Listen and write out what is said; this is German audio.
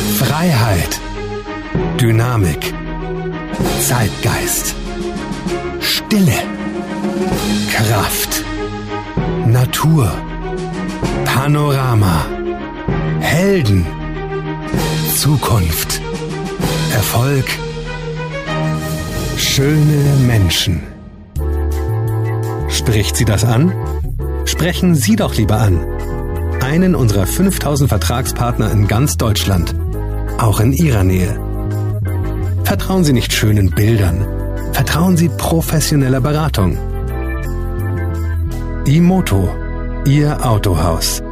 Freiheit, Dynamik, Zeitgeist, Stille, Kraft, Natur, Panorama, Helden, Zukunft, Erfolg, schöne Menschen. Spricht Sie das an? Sprechen Sie doch lieber an. Einen unserer 5000 Vertragspartner in ganz Deutschland. Auch in Ihrer Nähe. Vertrauen Sie nicht schönen Bildern. Vertrauen Sie professioneller Beratung. Imoto, Ihr Autohaus.